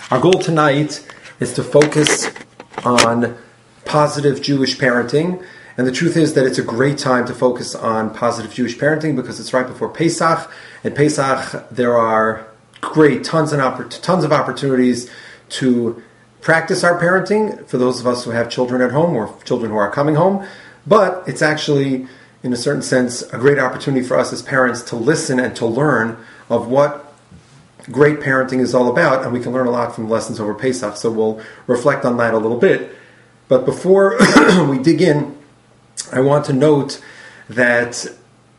Our goal tonight is to focus on positive Jewish parenting. And the truth is that it's a great time to focus on positive Jewish parenting because it's right before Pesach. At Pesach, there are tons of opportunities to practice our parenting for those of us who have children at home or children who are coming home. But it's actually, in a certain sense, a great opportunity for us as parents to listen and to learn of what great parenting is all about, and we can learn a lot from lessons over Pesach, so we'll reflect on that a little bit. But before we dig in, I want to note that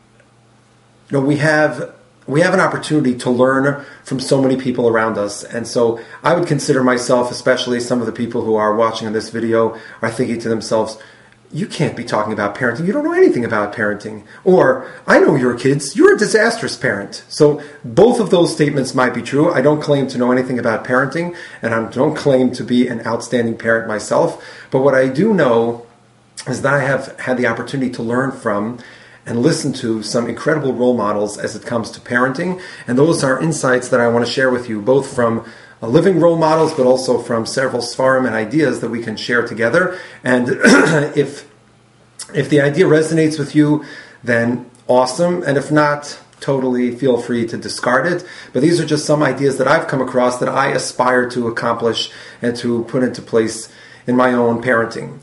we have an opportunity to learn from so many people around us, and so I would consider myself, especially some of the people who are watching this video, are thinking to themselves, you can't be talking about parenting. You don't know anything about parenting. Or, I know your kids. You're a disastrous parent. So both of those statements might be true. I don't claim to know anything about parenting, and I don't claim to be an outstanding parent myself. But what I do know is that I have had the opportunity to learn from and listen to some incredible role models as it comes to parenting. And those are insights that I want to share with you, both from living role models, but also from several svarim and ideas that we can share together. And if the idea resonates with you, then awesome. And if not, totally feel free to discard it. But these are just some ideas that I've come across that I aspire to accomplish and to put into place in my own parenting.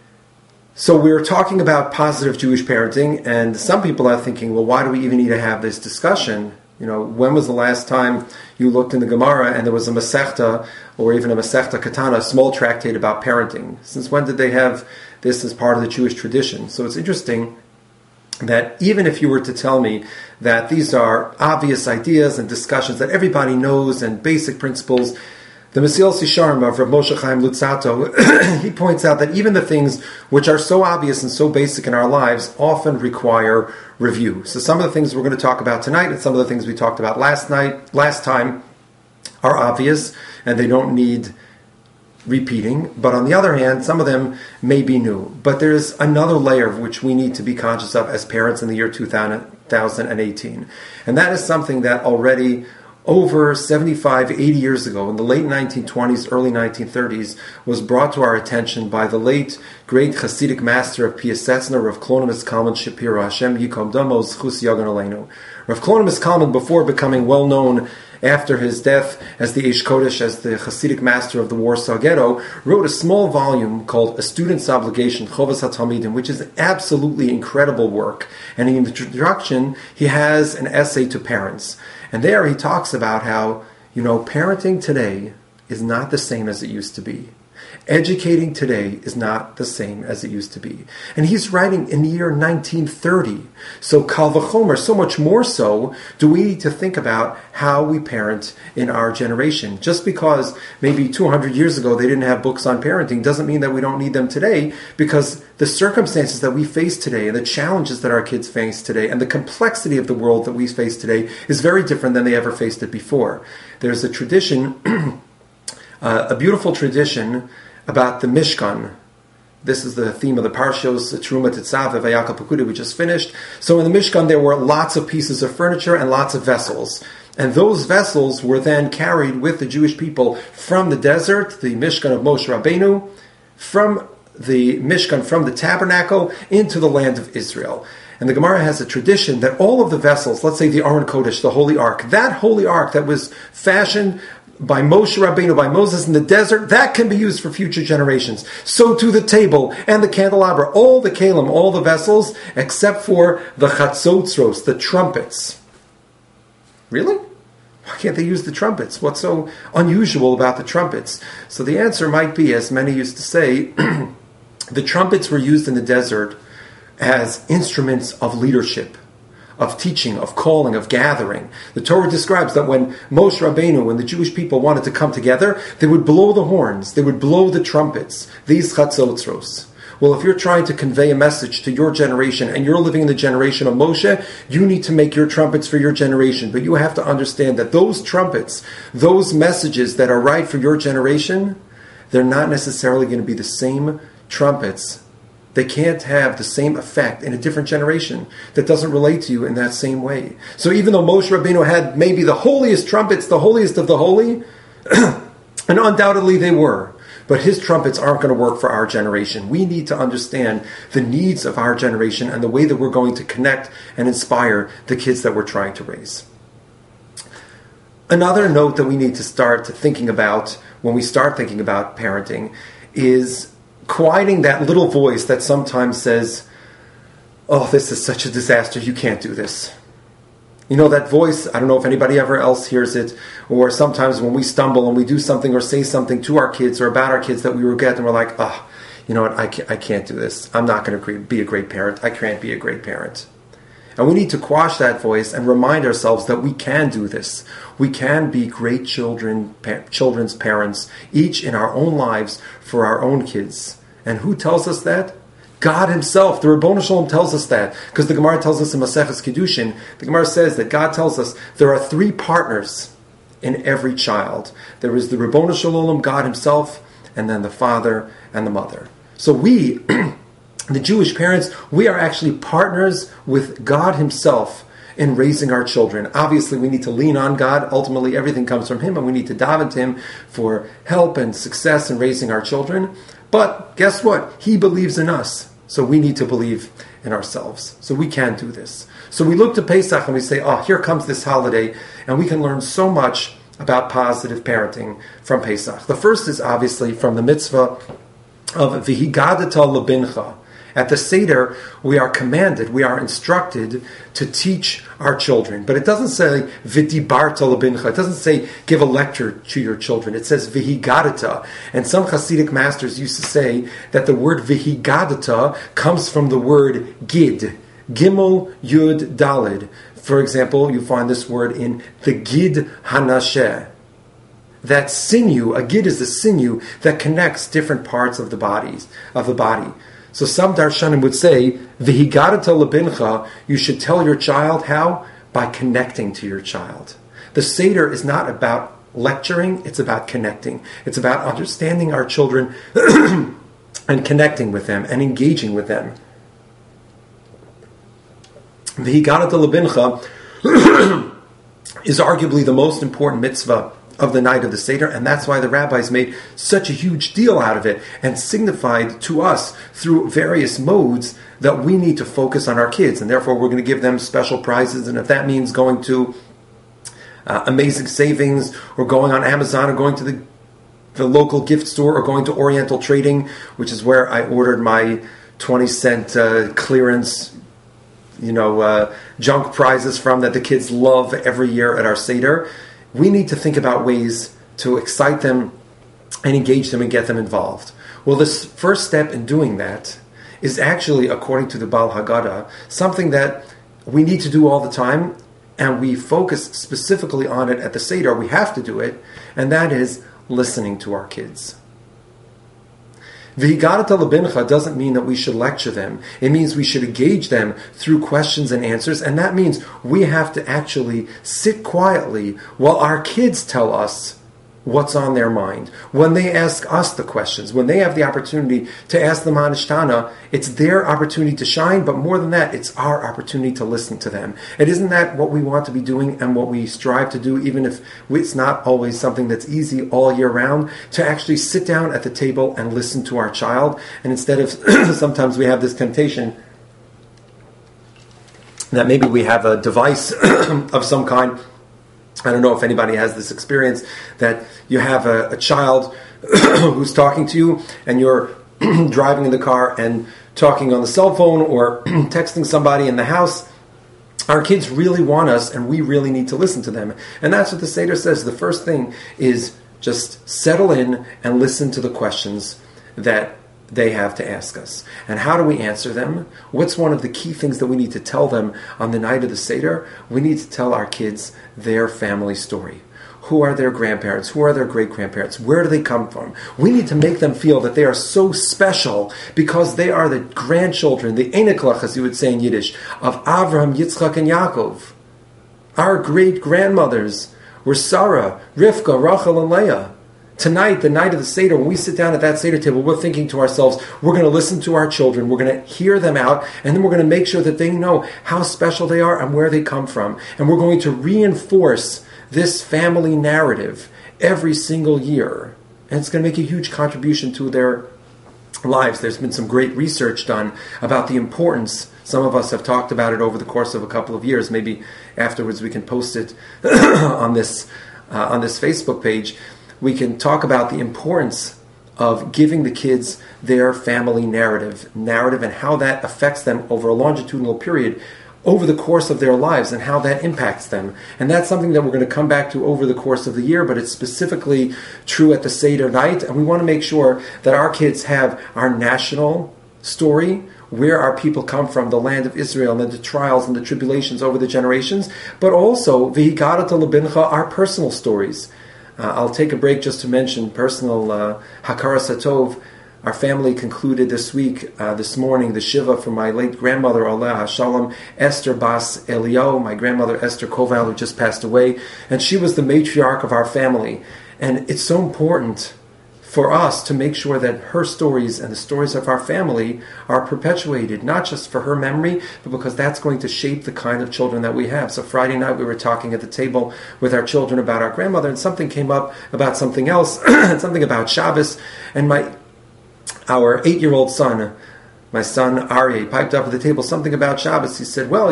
So we're talking about positive Jewish parenting, and some people are thinking, well, why do we even need to have this discussion? When was the last time you looked in the Gemara and there was a Masechta, or even a Masechta Katana, a small tractate about parenting? Since when did they have this as part of the Jewish tradition? So it's interesting that even if you were to tell me that these are obvious ideas and discussions that everybody knows and basic principles, the Mesilas Yesharim of Rav Moshe Chaim Luzzatto, he points out that even the things which are so obvious and so basic in our lives often require review. So some of the things we're going to talk about tonight and some of the things we talked about last time are obvious and they don't need repeating. But on the other hand, some of them may be new. But there's another layer of which we need to be conscious of as parents in the year 2018. And that is something that already over 75, 80 years ago, in the late 1920s, early 1930s, was brought to our attention by the late, great Hasidic master of Piasetzner, Rav Klonimus Kalman Shapiro, Hashem Yikom Damo, Zchus Yagan Aleinu. Rav Klonimus Kalman, before becoming well known after his death as the Eish Kodesh, as the Hasidic master of the Warsaw Ghetto, wrote a small volume called A Student's Obligation, Chovas HaTalmidim, which is an absolutely incredible work. And in the introduction, he has an essay to parents. And there he talks about how, parenting today is not the same as it used to be. Educating today is not the same as it used to be. And he's writing in the year 1930. So Kal V'chomer, so much more so, do we need to think about how we parent in our generation. Just because maybe 200 years ago they didn't have books on parenting doesn't mean that we don't need them today, because the circumstances that we face today and the challenges that our kids face today and the complexity of the world that we face today is very different than they ever faced it before. There's a tradition, a beautiful tradition about the Mishkan. This is the theme of the Parshos, Teruma Tetzaveh, Vayakal Pekudei we just finished. So in the Mishkan there were lots of pieces of furniture and lots of vessels. And those vessels were then carried with the Jewish people from the desert, the Mishkan of Moshe Rabbeinu, from the Mishkan, from the tabernacle, into the land of Israel. And the Gemara has a tradition that all of the vessels, let's say the Aron Kodesh, the Holy Ark, that Holy Ark that was fashioned by Moshe Rabbeinu, by Moses in the desert, that can be used for future generations. So too the table and the candelabra, all the kalim, all the vessels, except for the chatzotzros, the trumpets. Really? Why can't they use the trumpets? What's so unusual about the trumpets? So the answer might be, as many used to say, the trumpets were used in the desert as instruments of leadership, of teaching, of calling, of gathering. The Torah describes that when Moshe Rabbeinu, when the Jewish people wanted to come together, they would blow the horns, they would blow the trumpets, these chatzotzros. Well, if you're trying to convey a message to your generation and you're living in the generation of Moshe, you need to make your trumpets for your generation. But you have to understand that those trumpets, those messages that are right for your generation, they're not necessarily going to be the same trumpets. They can't have the same effect in a different generation that doesn't relate to you in that same way. So even though Moshe Rabbeinu had maybe the holiest trumpets, the holiest of the holy, And undoubtedly they were. But his trumpets aren't going to work for our generation. We need to understand the needs of our generation and the way that we're going to connect and inspire the kids that we're trying to raise. Another note that we need to start thinking about when we start thinking about parenting is quieting that little voice that sometimes says, "Oh, this is such a disaster, you can't do this." You know, that voice, I don't know if anybody ever else hears it, or sometimes when we stumble and we do something or say something to our kids or about our kids that we regret, and we're like, "Oh, you know what, I can't do this. I'm not going to be a great parent. I can't be a great parent." And we need to quash that voice and remind ourselves that we can do this. We can be great children's parents, each in our own lives for our own kids. And who tells us that? God himself. The Ribbono Shel Olam tells us that. Because the Gemara tells us in Maseches Kiddushin, the Gemara says that God tells us there are 3 partners in every child. There is the Ribbono Shel Olam, God himself, and then the father and the mother. So we, the Jewish parents, we are actually partners with God himself in raising our children. Obviously, we need to lean on God. Ultimately, everything comes from him, and we need to daven to him for help and success in raising our children. But guess what? He believes in us. So we need to believe in ourselves. So we can do this. So we look to Pesach and we say, oh, here comes this holiday, and we can learn so much about positive parenting from Pesach. The first is obviously from the mitzvah of V'higadata lebincha. At the Seder, we are commanded, we are instructed to teach our children. But it doesn't say v'dibarta lebincha. It doesn't say give a lecture to your children. It says v'higadata. And some Hasidic masters used to say that the word v'higadata comes from the word gid. Gimel Yud Dalid. For example, you find this word in the Gid Hanasheh. That sinew, a gid is a sinew that connects different parts of the body. So some darshanim would say, V'higadata lebincha, you should tell your child how? By connecting to your child. The Seder is not about lecturing, it's about connecting. It's about understanding our children and connecting with them and engaging with them. V'higadata lebincha is arguably the most important mitzvah of the night of the Seder, and that's why the rabbis made such a huge deal out of it and signified to us through various modes that we need to focus on our kids, and therefore we're going to give them special prizes. And if that means going to Amazing Savings or going on Amazon or going to the local gift store or going to Oriental Trading, which is where I ordered my 20-cent clearance junk prizes from that the kids love every year at our Seder, we need to think about ways to excite them and engage them and get them involved. Well, this first step in doing that is actually, according to the Baal Haggadah, something that we need to do all the time, and we focus specifically on it at the Seder. We have to do it, and that is listening to our kids. V'higadata lebincha doesn't mean that we should lecture them. It means we should engage them through questions and answers, and that means we have to actually sit quietly while our kids tell us what's on their mind. When they ask us the questions, when they have the opportunity to ask the Manishtana, it's their opportunity to shine, but more than that, it's our opportunity to listen to them. And isn't that what we want to be doing and what we strive to do, even if it's not always something that's easy all year round, to actually sit down at the table and listen to our child? And instead of, sometimes we have this temptation that maybe we have a device of some kind. I don't know if anybody has this experience, that you have a child who's talking to you and you're driving in the car and talking on the cell phone or texting somebody in the house. Our kids really want us and we really need to listen to them. And that's what the Seder says. The first thing is just settle in and listen to the questions that they have to ask us. And how do we answer them? What's one of the key things that we need to tell them on the night of the Seder? We need to tell our kids their family story. Who are their grandparents? Who are their great-grandparents? Where do they come from? We need to make them feel that they are so special because they are the grandchildren, the Einiklach, as you would say in Yiddish, of Avraham, Yitzchak, and Yaakov. Our great-grandmothers were Sarah, Rivka, Rachel, and Leah. Tonight, the night of the Seder, when we sit down at that Seder table, we're thinking to ourselves, we're going to listen to our children, we're going to hear them out, and then we're going to make sure that they know how special they are and where they come from. And we're going to reinforce this family narrative every single year. and it's going to make a huge contribution to their lives. There's been some great research done about the importance. Some of us have talked about it over the course of a couple of years. Maybe afterwards we can post it on this Facebook page. We can talk about the importance of giving the kids their family narrative and how that affects them over a longitudinal period over the course of their lives and how that impacts them. And that's something that we're going to come back to over the course of the year, but it's specifically true at the Seder night. And we want to make sure that our kids have our national story, where our people come from, the land of Israel, and the trials and the tribulations over the generations, but also V'higarat Lebincha, our personal stories. I'll take a break just to mention personal Hakara Satov. Our family concluded this morning, the Shiva for my late grandmother, Aleh HaShalom, Esther Bas Elio, my grandmother Esther Koval, who just passed away. And she was the matriarch of our family. And it's so important for us to make sure that her stories and the stories of our family are perpetuated, not just for her memory, but because that's going to shape the kind of children that we have. So Friday night we were talking at the table with our children about our grandmother, and something came up about something else, something about Shabbos, and our 8-year-old son, my son Aryeh, piped up at the table something about Shabbos. He said, well,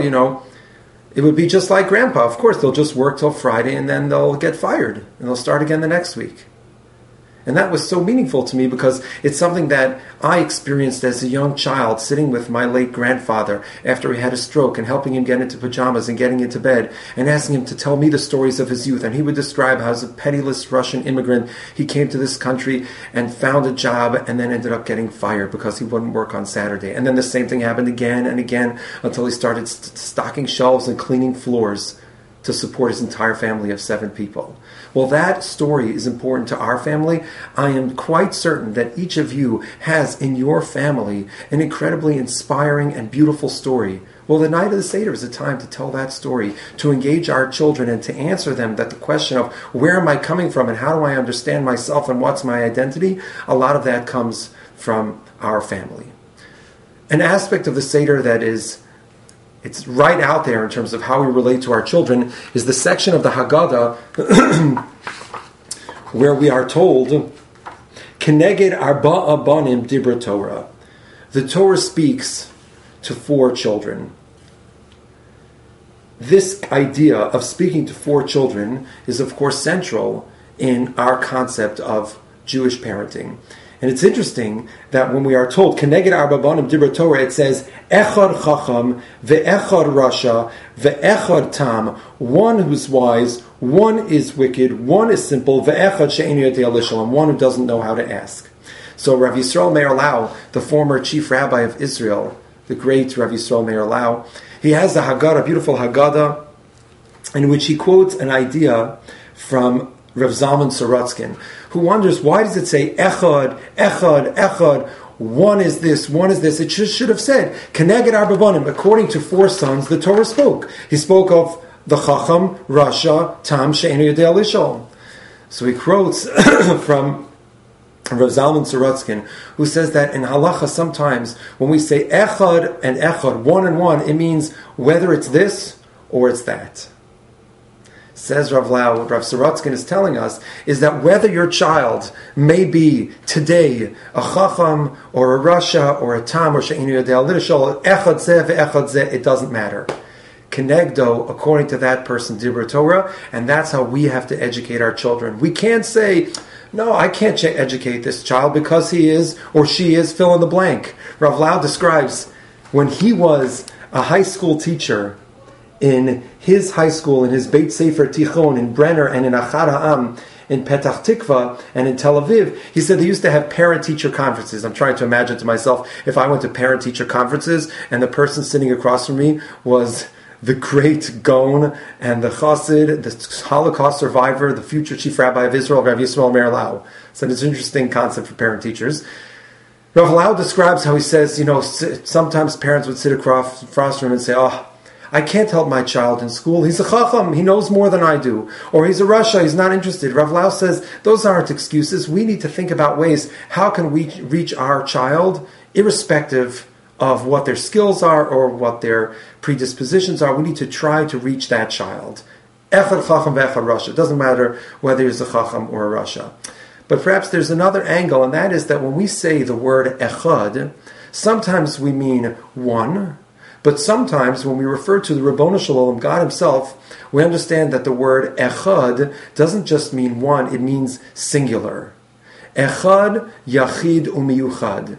it would be just like Grandpa. Of course, they'll just work till Friday and then they'll get fired and they'll start again the next week. And that was so meaningful to me because it's something that I experienced as a young child, sitting with my late grandfather after he had a stroke and helping him get into pajamas and getting into bed and asking him to tell me the stories of his youth. And he would describe how, as a penniless Russian immigrant, he came to this country and found a job and then ended up getting fired because he wouldn't work on Saturday. And then the same thing happened again and again until he started stocking shelves and cleaning floors to support his entire family of 7 people. Well, that story is important to our family. I am quite certain that each of you has in your family an incredibly inspiring and beautiful story. Well, the night of the Seder is a time to tell that story, to engage our children and to answer them that the question of where am I coming from and how do I understand myself and what's my identity, a lot of that comes from our family. An aspect of the Seder that it's right out there in terms of how we relate to our children is the section of the Haggadah where we are told, Keneged arba'a banim dibra Torah. The Torah speaks to 4 children. This idea of speaking to 4 children is, of course, central in our concept of Jewish parenting. And it's interesting that when we are told, Keneged arba banim dibra Torah, it says, Echad chacham, ve'echad rasha, ve'echad tam, one who's wise, one is wicked, one is simple, ve'echad she'enu yodea lishalom, one who doesn't know how to ask. So Rav Yisrael Meir Lau, the former chief rabbi of Israel, the great Rav Yisrael Meir Lau, he has a Haggadah, a beautiful Haggadah, in which he quotes an idea from Rav Zalman Sorotzkin, who wonders, why does it say echad, echad, echad, one is this, one is this? It should have said, Keneged arba banim, according to 4 sons, the Torah spoke. He spoke of the Chacham, Rasha, Tam, She'enu Yodea Lishol. So he quotes from Rav Zalman Sorotzkin, who says that in halacha sometimes when we say echad and echad, one and one, it means whether it's this or it's that. Says Rav Lau, what Rav Sorotzkin is telling us is that whether your child may be today a chacham or a rasha or a tam or she'enu yodea lishol, echad zeh ve'echad zeh, it doesn't matter. Kenegdo, according to that person, dibra Torah, and that's how we have to educate our children. We can't say, no, I can't educate this child because he is or she is fill in the blank. Rav Lau describes when he was a high school teacher in his high school, in his Beit Sefer Tichon, in Brenner and in Achad Ha'am, in Petach Tikva and in Tel Aviv, he said they used to have parent-teacher conferences. I'm trying to imagine to myself if I went to parent-teacher conferences and the person sitting across from me was the great Gaon and the Chassid, the Holocaust survivor, the future chief rabbi of Israel, Rav Yisrael Meir Lau. So it's an interesting concept for parent-teachers. Rav Lau describes how he says, sometimes parents would sit across from him and say, I can't help my child in school. He's a chacham. He knows more than I do. Or he's a rasha. He's not interested. Rav Lau says, those aren't excuses. We need to think about ways, how can we reach our child, irrespective of what their skills are or what their predispositions are. We need to try to reach that child. Echad chacham ve'echad rasha. It doesn't matter whether he's a chacham or a rasha. But perhaps there's another angle, and that is that when we say the word echad, sometimes we mean one, but sometimes when we refer to the Ribbono Shel Olam, God Himself, we understand that the word echad doesn't just mean one, it means singular. Echad, yachid, umiyuchad.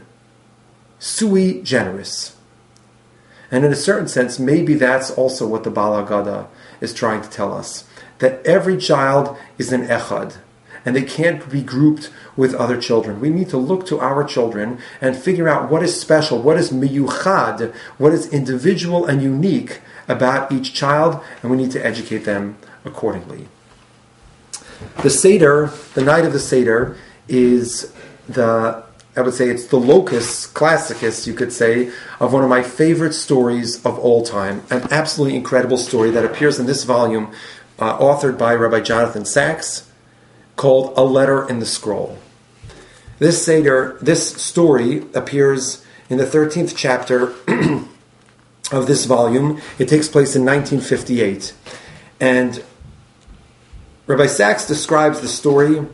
Sui generis. And in a certain sense, maybe that's also what the Bala Gada is trying to tell us. That every child is an echad, and they can't be grouped with other children. We need to look to our children and figure out what is special, what is miyuchad, what is individual and unique about each child, and we need to educate them accordingly. The Seder, the night of the Seder, is I would say it's the locus classicus, you could say, of one of my favorite stories of all time. An absolutely incredible story that appears in this volume, authored by Rabbi Jonathan Sachs, called A Letter in the Scroll. This Seder, this story appears in the 13th chapter of this volume. It takes place in 1958. And Rabbi Sachs describes the story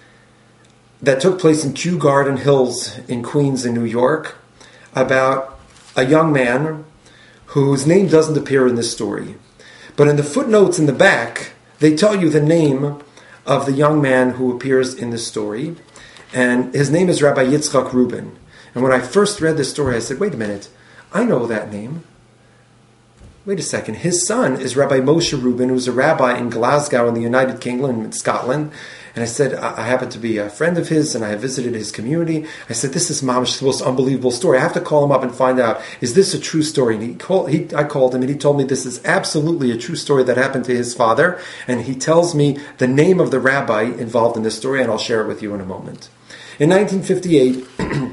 that took place in Kew Garden Hills in Queens in New York about a young man whose name doesn't appear in this story. But in the footnotes in the back, they tell you the name of the young man who appears in this story. And his name is Rabbi Yitzchak Rubin. And when I first read this story, I said, wait a minute, I know that name. Wait a second, his son is Rabbi Moshe Rubin, who's a rabbi in Glasgow in the United Kingdom in Scotland. And I said, I happen to be a friend of his, and I have visited his community. I said, this is Mamash, the most unbelievable story. I have to call him up and find out, is this a true story? And I called him, and he told me this is absolutely a true story that happened to his father. And he tells me the name of the rabbi involved in this story, and I'll share it with you in a moment. In 1958,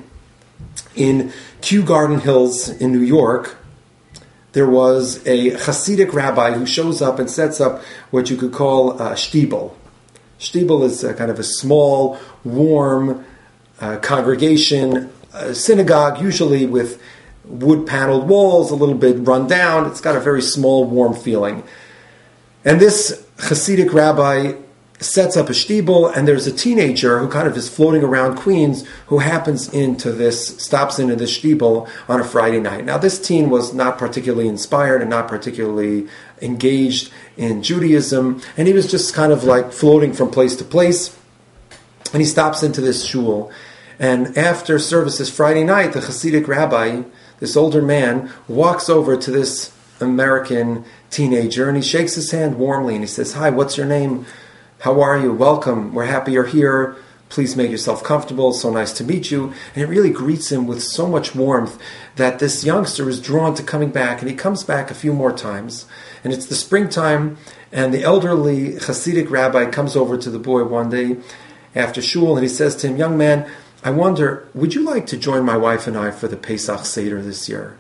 in Kew Garden Hills in New York, there was a Hasidic rabbi who shows up and sets up what you could call a shtibel. Shtibel is kind of a small, warm congregation, a synagogue, usually with wood-paneled walls, a little bit run down. It's got a very small, warm feeling. And this Hasidic rabbi sets up a shtibel, and there's a teenager who kind of is floating around Queens who stops into this shtibel on a Friday night. Now, this teen was not particularly inspired and not particularly engaged in Judaism, and he was just kind of like floating from place to place. And he stops into this shul, and after services Friday night, the Hasidic rabbi, this older man, walks over to this American teenager, and he shakes his hand warmly, and he says, "Hi, what's your name? How are you? Welcome. We're happy you're here. Please make yourself comfortable. So nice to meet you." And it really greets him with so much warmth that this youngster is drawn to coming back. And he comes back a few more times. And it's the springtime, and the elderly Hasidic rabbi comes over to the boy one day after shul, and he says to him, "Young man, I wonder, would you like to join my wife and I for the Pesach Seder this year?"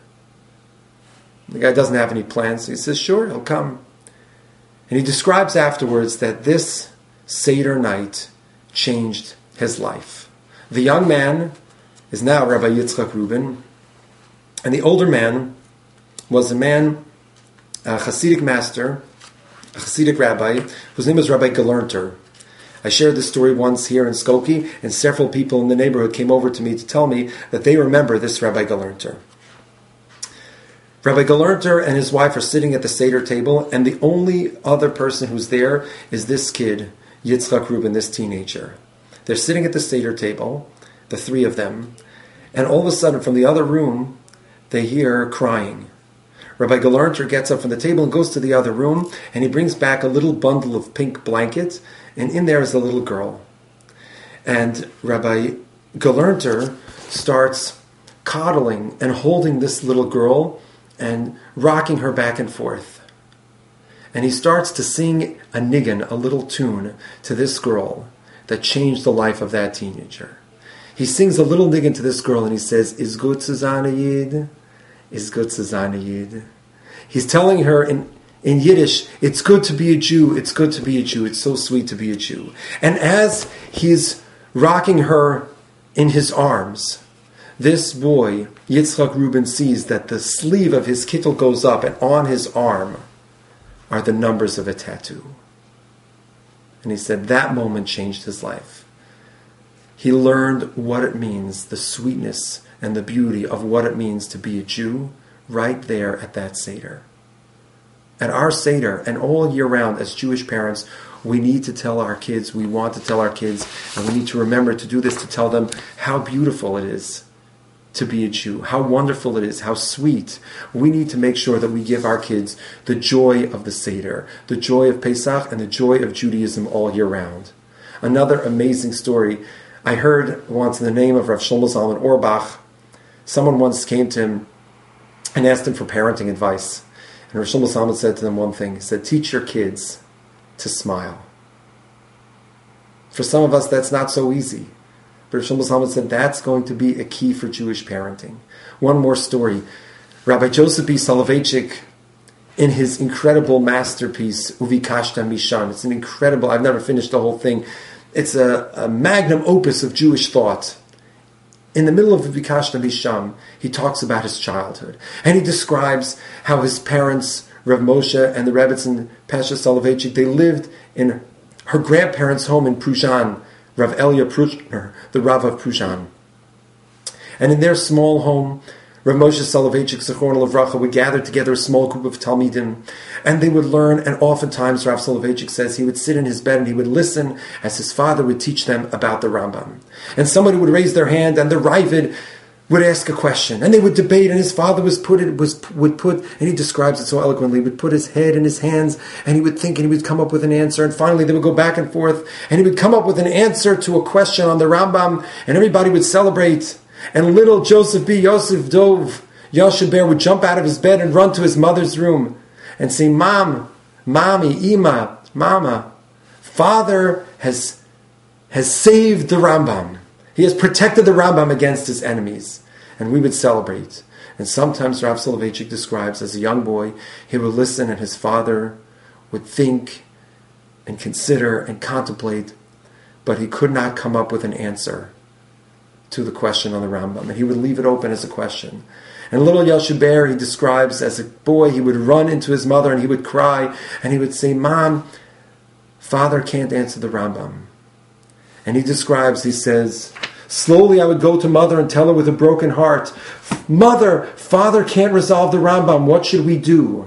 The guy doesn't have any plans. He says, "Sure, he'll come." And he describes afterwards that this Seder night changed his life. The young man is now Rabbi Yitzchak Rubin, and the older man was a Hasidic master, a Hasidic rabbi, whose name was Rabbi Galernter. I shared this story once here in Skokie, and several people in the neighborhood came over to me to tell me that they remember this Rabbi Galernter. Rabbi Galernter and his wife are sitting at the Seder table, and the only other person who's there is this kid, Yitzchak Rubin, this teenager. They're sitting at the Seder table, the three of them, and all of a sudden from the other room, they hear crying. Rabbi Galernter gets up from the table and goes to the other room, and he brings back a little bundle of pink blankets, and in there is a little girl. And Rabbi Galernter starts coddling and holding this little girl and rocking her back and forth. And he starts to sing a niggun, a little tune, to this girl that changed the life of that teenager. He sings a little niggun to this girl, and he says, "Is gut zu sein a Yid? Is gut zu sein a Yid?" He's telling her in Yiddish, it's good to be a Jew, it's good to be a Jew, it's so sweet to be a Jew. And as he's rocking her in his arms, this boy, Yitzchak Rubin, sees that the sleeve of his kittel goes up, and on his arm are the numbers of a tattoo. And he said that moment changed his life. He learned what it means, the sweetness and the beauty of what it means to be a Jew right there at that Seder. At our Seder, and all year round as Jewish parents, we need to tell our kids, we want to tell our kids, and we need to remember to do this, to tell them how beautiful it is to be a Jew, how wonderful it is, how sweet. We need to make sure that we give our kids the joy of the Seder, the joy of Pesach, and the joy of Judaism all year round. Another amazing story I heard once in the name of Rav Shlomo Zalman Auerbach. Someone once came to him and asked him for parenting advice. And Rav Shlomo Zalman said to them one thing. He said, teach your kids to smile. For some of us, that's not so easy. But Rav Shlomo Zalman said that's going to be a key for Jewish parenting. One more story. Rabbi Joseph B. Soloveitchik, in his incredible masterpiece, Uvikashta Mishan, it's an incredible, I've never finished the whole thing. It's a magnum opus of Jewish thought. In the middle of Uvikashta Mishan, he talks about his childhood. And he describes how his parents, Rav Moshe and the Rebbetzin Pesha Soloveitchik, they lived in her grandparents' home in Pruzhan, Rav Elia Prushner, the Rav of Pruzhan. And in their small home, Rav Moshe Soloveitchik, Zichrono Livracha, would gather together a small group of Talmidim, and they would learn, and oftentimes Rav Soloveitchik says he would sit in his bed and he would listen as his father would teach them about the Rambam. And somebody would raise their hand, and the Ravid would ask a question, and they would debate, and his father would put, and he describes it so eloquently, would put his head in his hands, and he would think, and he would come up with an answer, and finally they would go back and forth, and he would come up with an answer to a question on the Rambam, and everybody would celebrate. And little Joseph B. Yosef Dov Yosheber would jump out of his bed and run to his mother's room and say, Mom, Mommy, Ima, Mama, Father has saved the Rambam. He has protected the Rambam against his enemies. And we would celebrate. And sometimes Rav Soloveitchik describes as a young boy, he would listen and his father would think and consider and contemplate, but he could not come up with an answer to the question on the Rambam, and he would leave it open as a question. And little Yosheber, he describes as a boy, he would run into his mother and he would cry, and he would say, Mom, Father can't answer the Rambam. And he describes, he says, slowly I would go to Mother and tell her with a broken heart, Mother, Father can't resolve the Rambam, what should we do?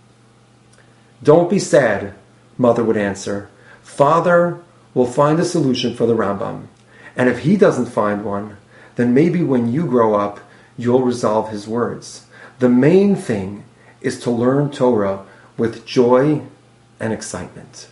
Don't be sad, Mother would answer. Father will find a solution for the Rambam. And if he doesn't find one, then maybe when you grow up, you'll resolve his words. The main thing is to learn Torah with joy and excitement.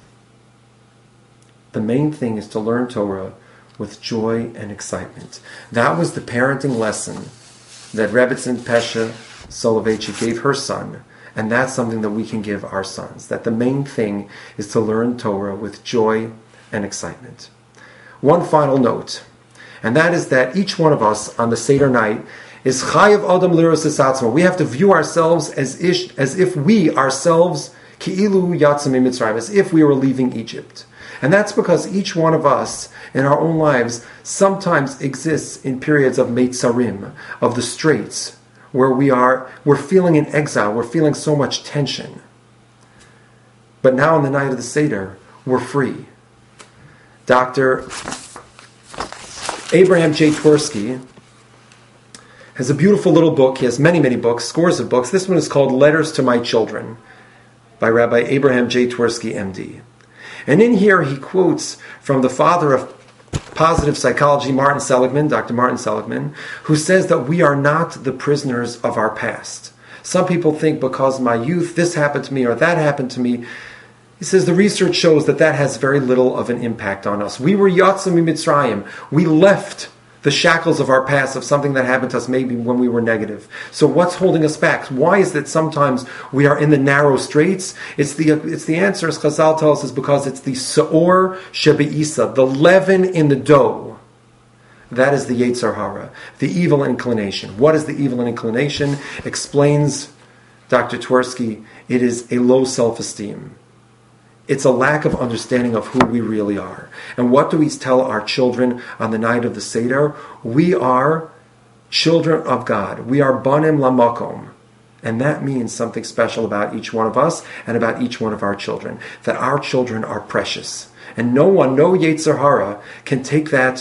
The main thing is to learn Torah with joy and excitement. That was the parenting lesson that Rebbetzin Pesha Soloveitchik gave her son. And that's something that we can give our sons. That the main thing is to learn Torah with joy and excitement. One final note, and that is that each one of us on the Seder night is chayav adam liros esatzmo. We have to view ourselves as if we ourselves ki'ilu yatzim mitzrayim, as if we were leaving Egypt. And that's because each one of us in our own lives sometimes exists in periods of meitzarim, of the straits, where we're feeling in exile, we're feeling so much tension. But now on the night of the Seder, we're free. Dr. Abraham J. Twersky has a beautiful little book. He has many, many books, scores of books. This one is called Letters to My Children by Rabbi Abraham J. Twersky, MD. And in here he quotes from the father of positive psychology, Martin Seligman, Dr. Martin Seligman, who says that we are not the prisoners of our past. Some people think because my youth, this happened to me or that happened to me. He says the research shows that has very little of an impact on us. We were Yatzim Mitzrayim. We left the shackles of our past, of something that happened to us maybe when we were negative. So what's holding us back? Why is that sometimes we are in the narrow straits? It's the answer, as Chazal tells us, because it's the Se'or Shebe'isa, the leaven in the dough. That is the Yetzer Hara, the evil inclination. What is the evil inclination? Explains Dr. Twersky, it is a low self-esteem. It's a lack of understanding of who we really are. And what do we tell our children on the night of the Seder? We are children of God. We are banim lamakom. And that means something special about each one of us and about each one of our children. That our children are precious. And no one, no Yetzer Hara, can take that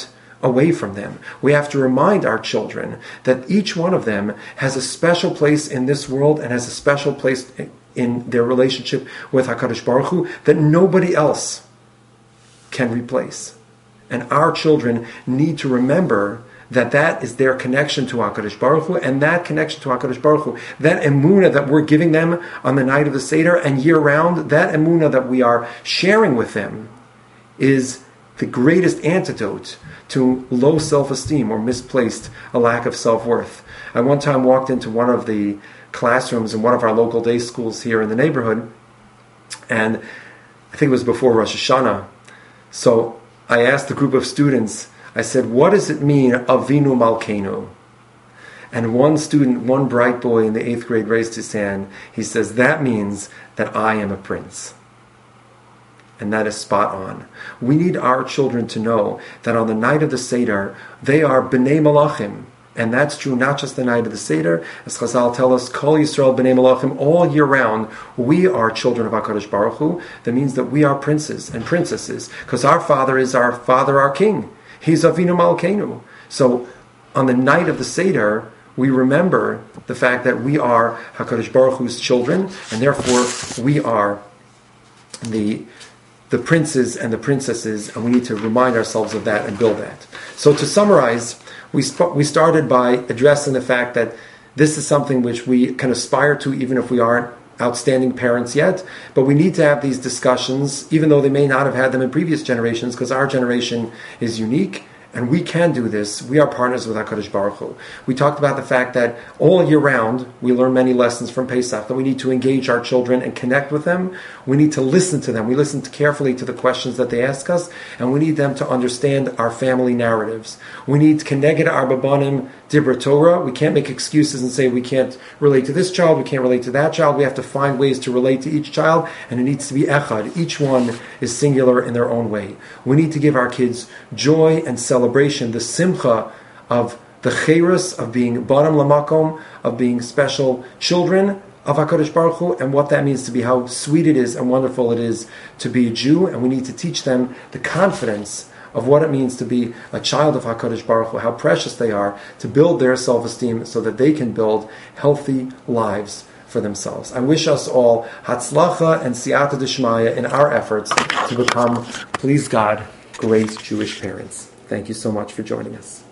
away from them. We have to remind our children that each one of them has a special place in this world and has a special place in their relationship with HaKadosh Baruch Hu that nobody else can replace. And our children need to remember that is their connection to HaKadosh Baruch Hu, and that connection to HaKadosh Baruch Hu, that emunah that we're giving them on the night of the Seder and year-round, that emunah that we are sharing with them is the greatest antidote to low self-esteem or misplaced a lack of self-worth. I one time walked into one of the classrooms in one of our local day schools here in the neighborhood, and I think it was before Rosh Hashanah. So I asked the group of students, I said, what does it mean, Avinu Malkeinu? And one student, one bright boy in the 8th grade raised his hand. He says, that means that I am a prince. And that is spot on. We need our children to know that on the night of the Seder, they are B'nai Malachim. And that's true not just the night of the Seder. As Chazal tell us, Kol Yisrael B'nai Malachim, all year round, we are children of HaKadosh Baruch Hu. That means that we are princes and princesses, because our Father is our Father, our King. He's Avinu Malkeinu. So on the night of the Seder, we remember the fact that we are HaKadosh Baruch Hu's children, and therefore we are the princes and the princesses, and we need to remind ourselves of that and build that. So to summarize, we started by addressing the fact that this is something which we can aspire to even if we aren't outstanding parents yet, but we need to have these discussions even though they may not have had them in previous generations, because our generation is unique and we can do this. We are partners with HaKadosh Baruch Hu. We talked about the fact that all year round we learn many lessons from Pesach, that we need to engage our children and connect with them. We need to listen to them. We listen carefully to the questions that they ask us, and we need them to understand our family narratives. We need Keneged Arba Banim Dibra Torah. We can't make excuses and say we can't relate to this child, we can't relate to that child. We have to find ways to relate to each child, and it needs to be echad. Each one is singular in their own way. We need to give our kids joy and celebration, the simcha of the cherus of being Baram Lamakom, of being special children of HaKadosh Baruch Hu, and what that means to be, how sweet it is and wonderful it is to be a Jew. And we need to teach them the confidence of what it means to be a child of HaKadosh Baruch Hu, how precious they are, to build their self-esteem so that they can build healthy lives for themselves. I wish us all Hatzlacha and Siyata Dishmaya in our efforts to become, please God, great Jewish parents. Thank you so much for joining us.